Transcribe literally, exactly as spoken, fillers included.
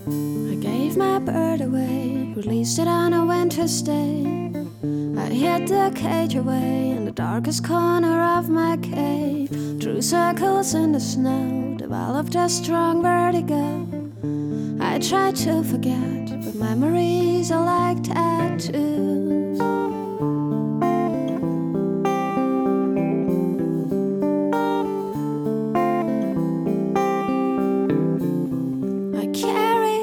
I gave my bird away, released it on a winter's day. I hid the cage away in the darkest corner of my cave. Drew circles in the snow, developed a strong vertigo. I tried to forget, but memories are like tattoos.